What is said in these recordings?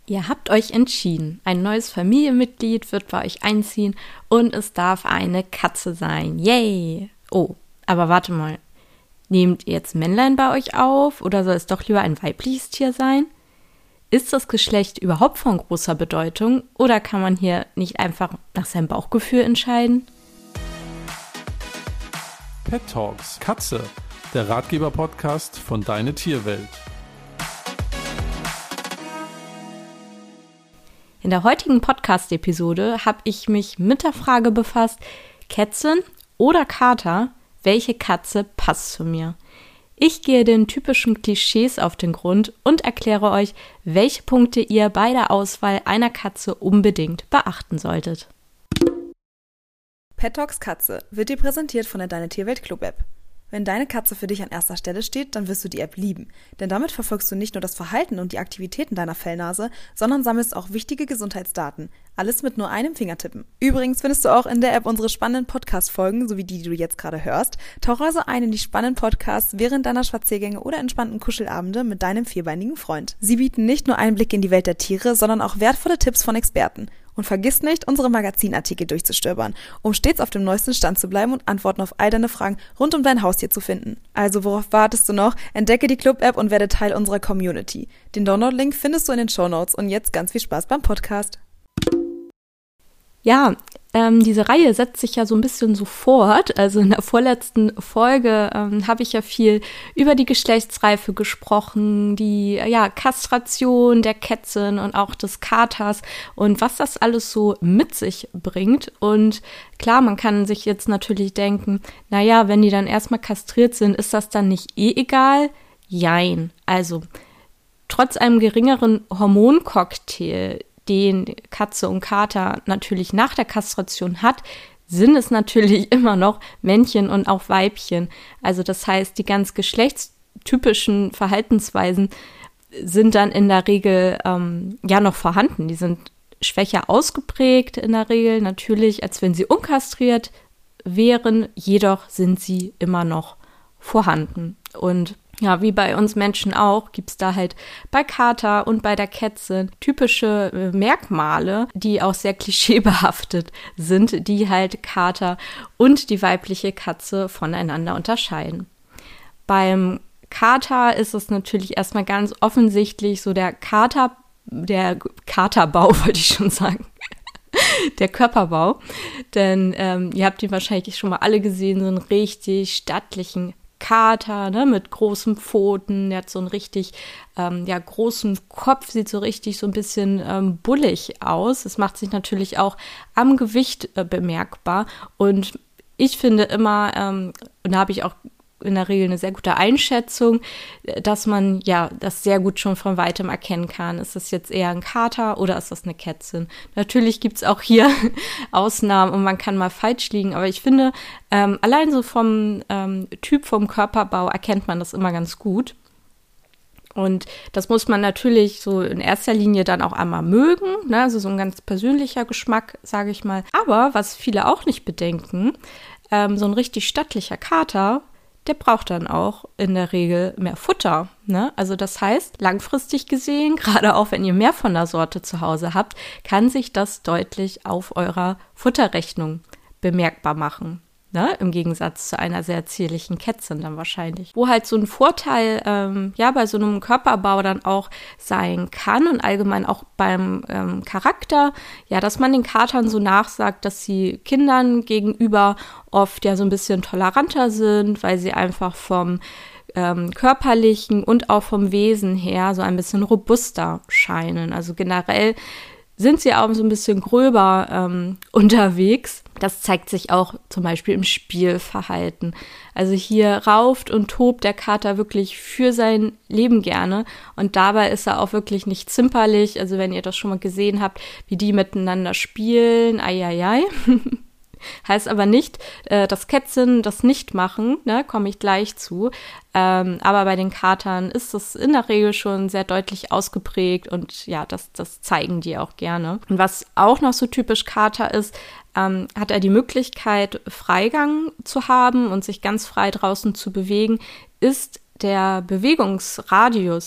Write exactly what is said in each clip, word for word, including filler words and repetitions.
Ihr habt euch entschieden, ein neues Familienmitglied wird bei euch einziehen und es darf eine Katze sein. Yay! Oh, aber warte mal. Nehmt ihr jetzt Männlein bei euch auf oder soll es doch lieber ein weibliches Tier sein? Ist das Geschlecht überhaupt von großer Bedeutung oder kann man hier nicht einfach nach seinem Bauchgefühl entscheiden? Pet Talks Katze, der Ratgeber-Podcast von Deine Tierwelt. In der heutigen Podcast-Episode habe ich mich mit der Frage befasst, Kätzchen oder Kater, welche Katze passt zu mir? Ich gehe den typischen Klischees auf den Grund und erkläre euch, welche Punkte ihr bei der Auswahl einer Katze unbedingt beachten solltet. Pet Talks Katze wird dir präsentiert von der Deine Tierwelt Club App. Wenn deine Katze für dich an erster Stelle steht, dann wirst du die App lieben. Denn damit verfolgst du nicht nur das Verhalten und die Aktivitäten deiner Fellnase, sondern sammelst auch wichtige Gesundheitsdaten. Alles mit nur einem Fingertippen. Übrigens findest du auch in der App unsere spannenden Podcast-Folgen, sowie die, die du jetzt gerade hörst. Tauch also ein in die spannenden Podcasts während deiner Spaziergänge oder entspannten Kuschelabende mit deinem vierbeinigen Freund. Sie bieten nicht nur einen Blick in die Welt der Tiere, sondern auch wertvolle Tipps von Experten. Und vergiss nicht, unsere Magazinartikel durchzustöbern, um stets auf dem neuesten Stand zu bleiben und Antworten auf all deine Fragen rund um dein Haustier zu finden. Also worauf wartest du noch? Entdecke die Club-App und werde Teil unserer Community. Den Download-Link findest du in den Shownotes und jetzt ganz viel Spaß beim Podcast. Ja, ähm, diese Reihe setzt sich ja so ein bisschen so fort. Also in der vorletzten Folge ähm, habe ich ja viel über die Geschlechtsreife gesprochen, die ja Kastration der Kätzchen und auch des Katers und was das alles so mit sich bringt. Und klar, man kann sich jetzt natürlich denken, naja, wenn die dann erstmal kastriert sind, ist das dann nicht eh egal? Jein. Also trotz einem geringeren Hormoncocktail, den Katze und Kater natürlich nach der Kastration hat, sind es natürlich immer noch Männchen und auch Weibchen. Also das heißt, die ganz geschlechtstypischen Verhaltensweisen sind dann in der Regel ähm, ja noch vorhanden. Die sind schwächer ausgeprägt in der Regel natürlich, als wenn sie unkastriert wären. Jedoch sind sie immer noch vorhanden. Und ja, wie bei uns Menschen auch, gibt es da halt bei Kater und bei der Kätzchen typische äh, Merkmale, die auch sehr klischeebehaftet sind, die halt Kater und die weibliche Katze voneinander unterscheiden. Beim Kater ist es natürlich erstmal ganz offensichtlich so der Kater, der Katerbau, wollte ich schon sagen. Der Körperbau, denn ähm, ihr habt ihn wahrscheinlich schon mal alle gesehen, so einen richtig stattlichen Kater, ne, mit großen Pfoten, der hat so einen richtig ähm, ja, großen Kopf, sieht so richtig so ein bisschen ähm, bullig aus. Das macht sich natürlich auch am Gewicht äh, bemerkbar und ich finde immer, ähm, und da habe ich auch in der Regel eine sehr gute Einschätzung, dass man ja das sehr gut schon von weitem erkennen kann. Ist das jetzt eher ein Kater oder ist das eine Kätzchen? Natürlich gibt es auch hier Ausnahmen und man kann mal falsch liegen, aber ich finde, ähm, allein so vom ähm, Typ, vom Körperbau erkennt man das immer ganz gut. Und das muss man natürlich so in erster Linie dann auch einmal mögen, ne? Also so ein ganz persönlicher Geschmack, sage ich mal. Aber was viele auch nicht bedenken, ähm, so ein richtig stattlicher Kater, der braucht dann auch in der Regel mehr Futter, ne? Also das heißt, langfristig gesehen, gerade auch wenn ihr mehr von der Sorte zu Hause habt, kann sich das deutlich auf eurer Futterrechnung bemerkbar machen, ne? Im Gegensatz zu einer sehr zierlichen Kätzchen dann wahrscheinlich. Wo halt so ein Vorteil ähm, ja bei so einem Körperbau dann auch sein kann und allgemein auch beim ähm, Charakter, ja, dass man den Katern so nachsagt, dass sie Kindern gegenüber oft ja so ein bisschen toleranter sind, weil sie einfach vom ähm, körperlichen und auch vom Wesen her so ein bisschen robuster scheinen. Also generell sind sie auch so ein bisschen gröber ähm, unterwegs. Das zeigt sich auch zum Beispiel im Spielverhalten. Also hier rauft und tobt der Kater wirklich für sein Leben gerne und dabei ist er auch wirklich nicht zimperlich. Also wenn ihr das schon mal gesehen habt, wie die miteinander spielen, ai ai ai. Heißt aber nicht, äh, dass Kätzchen das nicht machen, ne, komme ich gleich zu. Ähm, aber bei den Katern ist das in der Regel schon sehr deutlich ausgeprägt und ja, das, das zeigen die auch gerne. Und was auch noch so typisch Kater ist, ähm, hat er die Möglichkeit, Freigang zu haben und sich ganz frei draußen zu bewegen, ist der Bewegungsradius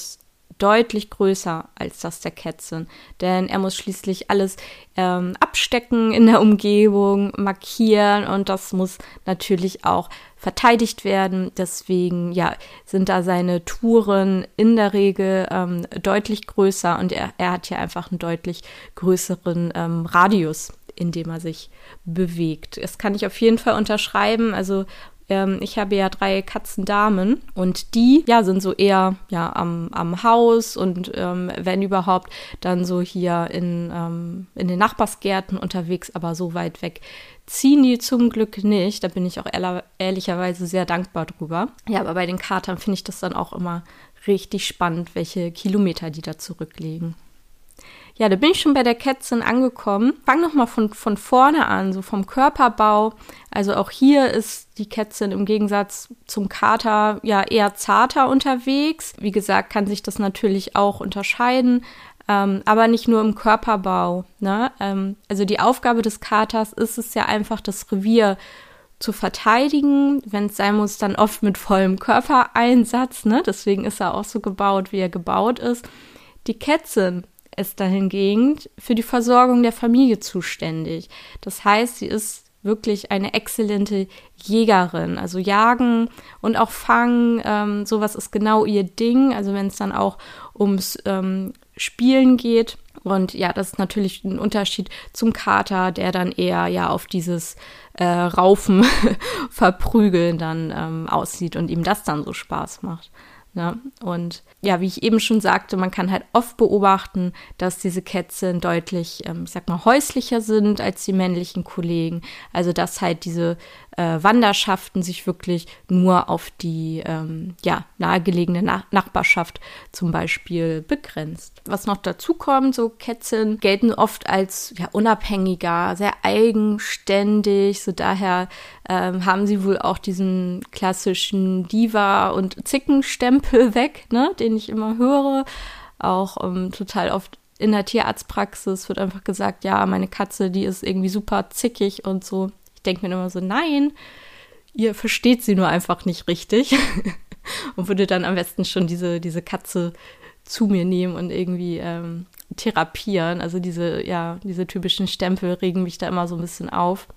deutlich größer als das der Kätzchen, denn er muss schließlich alles ähm, abstecken in der Umgebung, markieren und das muss natürlich auch verteidigt werden. Deswegen ja, sind da seine Touren in der Regel ähm, deutlich größer und er, er hat hier einfach einen deutlich größeren ähm, Radius, in dem er sich bewegt. Das kann ich auf jeden Fall unterschreiben, also ich habe ja drei Katzendamen und die ja sind so eher ja am, am Haus und ähm, wenn überhaupt dann so hier in, ähm, in den Nachbarsgärten unterwegs, aber so weit weg ziehen die zum Glück nicht. Da bin ich auch ehrlich, ehrlicherweise sehr dankbar drüber. Ja, aber bei den Katern finde ich das dann auch immer richtig spannend, welche Kilometer die da zurücklegen. Ja, da bin ich schon bei der Kätzin angekommen. Fang noch mal von, von vorne an, so vom Körperbau. Also auch hier ist die Kätzin im Gegensatz zum Kater ja eher zarter unterwegs. Wie gesagt, kann sich das natürlich auch unterscheiden, ähm, aber nicht nur im Körperbau, ne? Ähm, also die Aufgabe des Katers ist es ja einfach, das Revier zu verteidigen, wenn es sein muss, dann oft mit vollem Körpereinsatz, ne? Deswegen ist er auch so gebaut, wie er gebaut ist. Die Kätzin ist dahingegen für die Versorgung der Familie zuständig. Das heißt, sie ist wirklich eine exzellente Jägerin. Also Jagen und auch Fangen, ähm, sowas ist genau ihr Ding. Also wenn es dann auch ums ähm, Spielen geht. Und ja, das ist natürlich ein Unterschied zum Kater, der dann eher ja auf dieses äh, Raufen, Verprügeln dann ähm, aussieht und ihm das dann so Spaß macht. Ja, und ja, wie ich eben schon sagte, man kann halt oft beobachten, dass diese Kätzchen deutlich, ähm, ich sag mal, häuslicher sind als die männlichen Kollegen. Also dass halt diese äh, Wanderschaften sich wirklich nur auf die ähm, ja, nahegelegene Na- Nachbarschaft zum Beispiel begrenzt. Was noch dazu kommt, so Kätzchen gelten oft als ja, unabhängiger, sehr eigenständig, so daher ähm, haben sie wohl auch diesen klassischen Diva- und Zickenstempel weg, ne, den ich immer höre, auch ähm, total oft in der Tierarztpraxis wird einfach gesagt, ja, meine Katze, die ist irgendwie super zickig und so. Ich denke mir immer so, nein, ihr versteht sie nur einfach nicht richtig und würde dann am besten schon diese, diese Katze zu mir nehmen und irgendwie ähm, therapieren. Also diese, ja, diese typischen Stempel regen mich da immer so ein bisschen auf.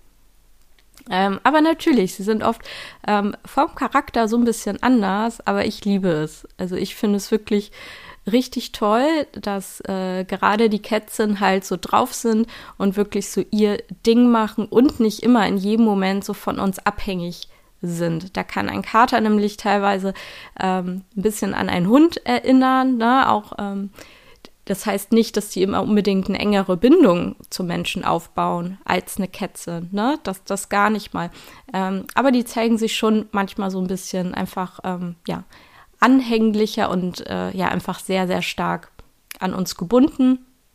Ähm, aber natürlich, sie sind oft ähm, vom Charakter so ein bisschen anders, aber ich liebe es. Also ich finde es wirklich richtig toll, dass äh, gerade die Kätzchen halt so drauf sind und wirklich so ihr Ding machen und nicht immer in jedem Moment so von uns abhängig sind. Da kann ein Kater nämlich teilweise ähm, ein bisschen an einen Hund erinnern, ne? Auch ähm, das heißt nicht, dass die immer unbedingt eine engere Bindung zum Menschen aufbauen als eine Kätzchen, ne? Das, das gar nicht mal. Ähm, aber die zeigen sich schon manchmal so ein bisschen einfach, ähm, ja, anhänglicher und äh, ja, einfach sehr, sehr stark an uns gebunden.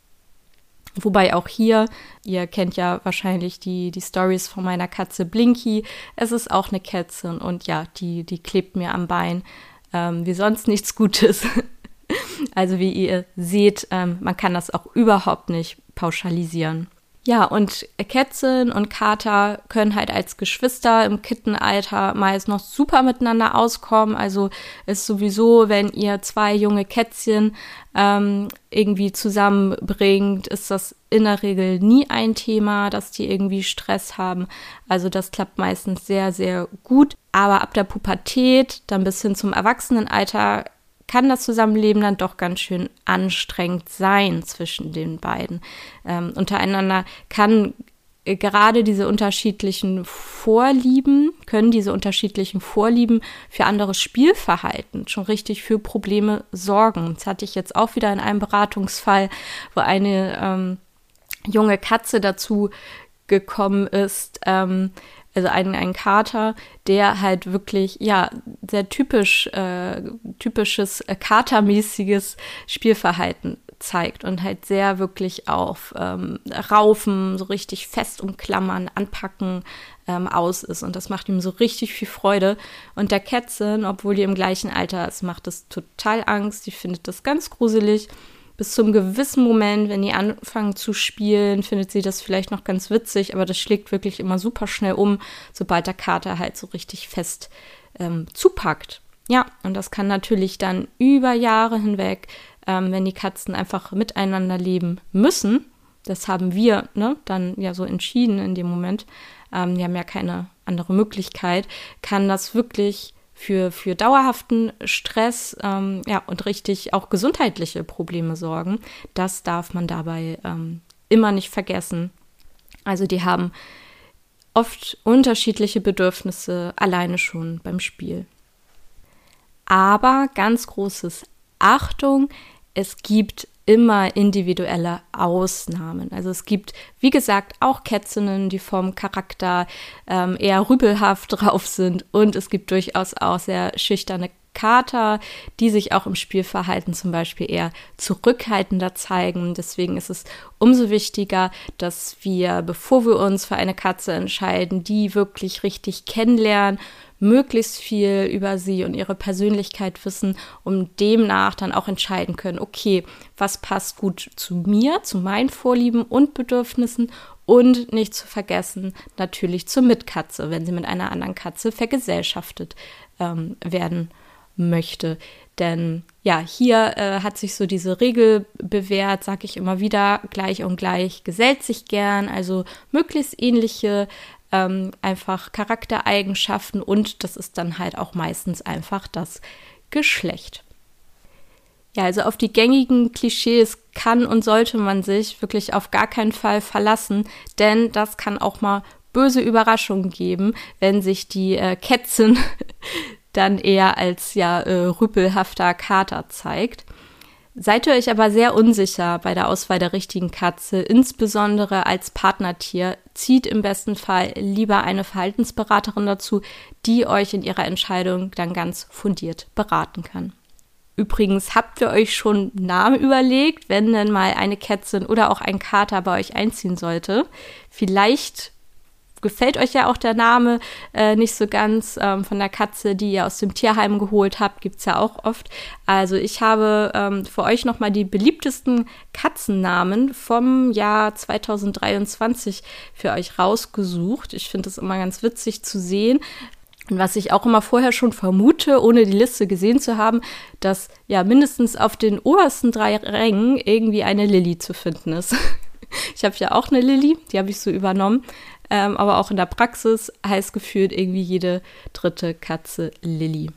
Wobei auch hier, ihr kennt ja wahrscheinlich die, die Stories von meiner Katze Blinky, es ist auch eine Kätzchen und ja, die, die klebt mir am Bein, ähm, wie sonst nichts Gutes. Also wie ihr seht, ähm, man kann das auch überhaupt nicht pauschalisieren. Ja, und Kätzchen und Kater können halt als Geschwister im Kittenalter meist noch super miteinander auskommen. Also ist sowieso, wenn ihr zwei junge Kätzchen ähm, irgendwie zusammenbringt, ist das in der Regel nie ein Thema, dass die irgendwie Stress haben. Also das klappt meistens sehr, sehr gut. Aber ab der Pubertät, dann bis hin zum Erwachsenenalter, kann das Zusammenleben dann doch ganz schön anstrengend sein zwischen den beiden. Ähm, untereinander kann äh, gerade diese unterschiedlichen Vorlieben, können diese unterschiedlichen Vorlieben für anderes Spielverhalten schon richtig für Probleme sorgen. Das hatte ich jetzt auch wieder in einem Beratungsfall, wo eine ähm, junge Katze dazu gekommen ist, ähm, also ein, ein Kater, der halt wirklich, ja, sehr typisch, äh, typisches äh, katermäßiges Spielverhalten zeigt und halt sehr wirklich auf ähm, Raufen, so richtig fest umklammern, anpacken ähm, aus ist. Und das macht ihm so richtig viel Freude. Und der Kätzchen, obwohl die im gleichen Alter ist, macht das total Angst. Die findet das ganz gruselig. Bis zum gewissen Moment, wenn die anfangen zu spielen, findet sie das vielleicht noch ganz witzig, aber das schlägt wirklich immer super schnell um, sobald der Kater halt so richtig fest ähm, zupackt. Ja, und das kann natürlich dann über Jahre hinweg, ähm, wenn die Katzen einfach miteinander leben müssen, das haben wir ne, dann ja so entschieden in dem Moment, ähm, wir haben ja keine andere Möglichkeit, kann das wirklich für, für dauerhaften Stress ähm, ja, und richtig auch gesundheitliche Probleme sorgen. Das darf man dabei ähm, immer nicht vergessen. Also die haben oft unterschiedliche Bedürfnisse alleine schon beim Spiel. Aber ganz großes Achtung, es gibt immer individuelle Ausnahmen. Also es gibt, wie gesagt, auch Kätzinnen, die vom Charakter ähm, eher rüpelhaft drauf sind und es gibt durchaus auch sehr schüchterne Kater, die sich auch im Spielverhalten zum Beispiel eher zurückhaltender zeigen. Deswegen ist es umso wichtiger, dass wir, bevor wir uns für eine Katze entscheiden, die wirklich richtig kennenlernen, möglichst viel über sie und ihre Persönlichkeit wissen, um demnach dann auch entscheiden können, okay, was passt gut zu mir, zu meinen Vorlieben und Bedürfnissen und nicht zu vergessen, natürlich zur Mitkatze, wenn sie mit einer anderen Katze vergesellschaftet ähm, werden möchte. Denn ja, hier äh, hat sich so diese Regel bewährt, sage ich immer wieder, gleich und gleich gesellt sich gern, also möglichst ähnliche ähm, einfach Charaktereigenschaften und das ist dann halt auch meistens einfach das Geschlecht. Ja, also auf die gängigen Klischees kann und sollte man sich wirklich auf gar keinen Fall verlassen, denn das kann auch mal böse Überraschungen geben, wenn sich die äh, Kätzin dann eher als ja äh, rüpelhafter Kater zeigt. Seid ihr euch aber sehr unsicher bei der Auswahl der richtigen Katze, insbesondere als Partnertier, zieht im besten Fall lieber eine Verhaltensberaterin dazu, die euch in ihrer Entscheidung dann ganz fundiert beraten kann. Übrigens, habt ihr euch schon Namen überlegt, wenn denn mal eine Kätzin oder auch ein Kater bei euch einziehen sollte? Vielleicht gefällt euch ja auch der Name äh, nicht so ganz ähm, von der Katze, die ihr aus dem Tierheim geholt habt, gibt's ja auch oft. Also ich habe ähm, für euch nochmal die beliebtesten Katzennamen vom Jahr zwanzig dreiundzwanzig für euch rausgesucht. Ich finde es immer ganz witzig zu sehen. Und was ich auch immer vorher schon vermute, ohne die Liste gesehen zu haben, dass ja mindestens auf den obersten drei Rängen irgendwie eine Lilly zu finden ist. Ich habe ja auch eine Lilly, die habe ich so übernommen. Ähm, aber auch in der Praxis heißt gefühlt irgendwie jede dritte Katze Lilly.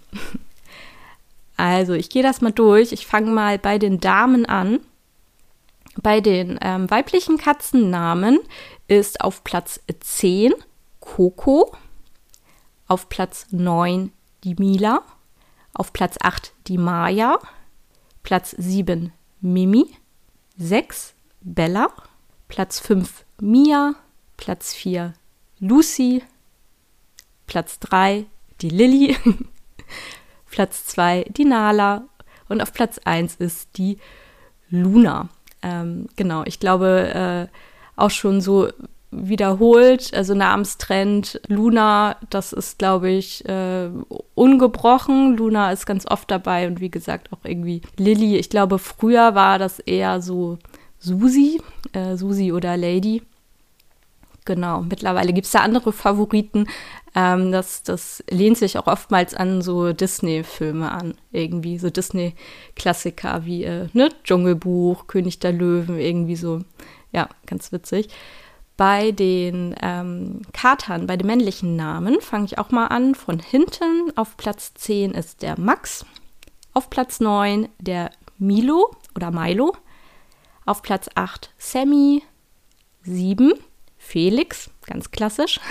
Also ich gehe das mal durch. Ich fange mal bei den Damen an. Bei den ähm, weiblichen Katzennamen ist auf Platz zehn Coco, auf Platz neun die Mila, auf Platz acht die Maya, Platz sieben Mimi, sechs Bella, Platz fünf Mia, Platz vier Lucy, Platz drei die Lilly, Platz zwei die Nala und auf Platz eins ist die Luna. Ähm, genau, ich glaube äh, auch schon so wiederholt, also Namenstrend Luna, das ist glaube ich äh, ungebrochen. Luna ist ganz oft dabei und wie gesagt auch irgendwie Lilly. Ich glaube früher war das eher so Susi, äh, Susi oder Lady. Genau, mittlerweile gibt es da andere Favoriten. Ähm, das, das lehnt sich auch oftmals an so Disney-Filme an. Irgendwie so Disney-Klassiker wie äh, ne? Dschungelbuch, König der Löwen, irgendwie so. Ja, ganz witzig. Bei den ähm, Katern, bei den männlichen Namen, fange ich auch mal an. Von hinten auf Platz zehn ist der Max. Auf Platz neun der Milo oder Milo. Auf Platz acht Sammy. sieben Felix, ganz klassisch.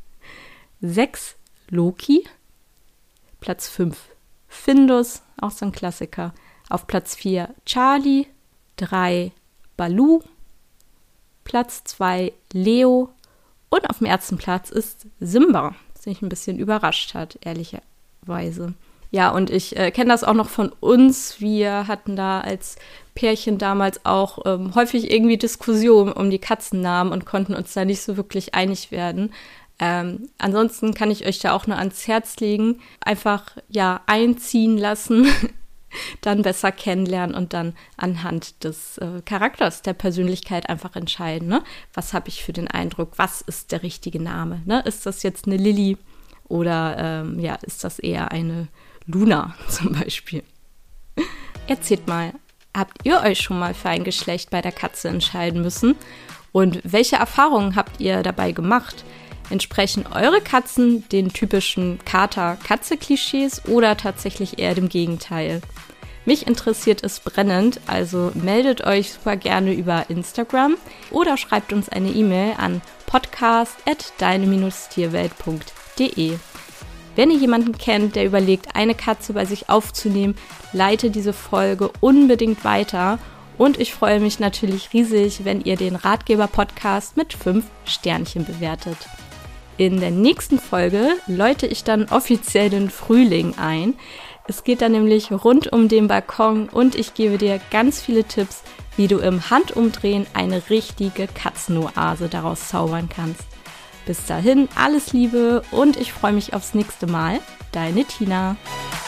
sechs Loki. Platz fünf Findus, auch so ein Klassiker. Auf Platz vier Charlie. drei Baloo. Platz zwei Leo. Und auf dem ersten Platz ist Simba, was mich ein bisschen überrascht hat, ehrlicherweise. Ja, und ich äh, kenne das auch noch von uns. Wir hatten da als Pärchen damals auch ähm, häufig irgendwie Diskussionen um die Katzennamen und konnten uns da nicht so wirklich einig werden. Ähm, ansonsten kann ich euch da auch nur ans Herz legen. Einfach, ja, einziehen lassen, dann besser kennenlernen und dann anhand des äh, Charakters, der Persönlichkeit einfach entscheiden. Ne? Was habe ich für den Eindruck? Was ist der richtige Name? Ne? Ist das jetzt eine Lilly oder ähm, ja, ist das eher eine Luna zum Beispiel. Erzählt mal, habt ihr euch schon mal für ein Geschlecht bei der Katze entscheiden müssen? Und welche Erfahrungen habt ihr dabei gemacht? Entsprechen eure Katzen den typischen Kater-Katze-Klischees oder tatsächlich eher dem Gegenteil? Mich interessiert es brennend, also meldet euch super gerne über Instagram oder schreibt uns eine E-Mail an podcast at deine Tierwelt punkt de. Wenn ihr jemanden kennt, der überlegt, eine Katze bei sich aufzunehmen, leite diese Folge unbedingt weiter. Und ich freue mich natürlich riesig, wenn ihr den Ratgeber-Podcast mit fünf Sternchen bewertet. In der nächsten Folge läute ich dann offiziell den Frühling ein. Es geht dann nämlich rund um den Balkon und ich gebe dir ganz viele Tipps, wie du im Handumdrehen eine richtige Katzenoase daraus zaubern kannst. Bis dahin alles Liebe und ich freue mich aufs nächste Mal. Deine Tina.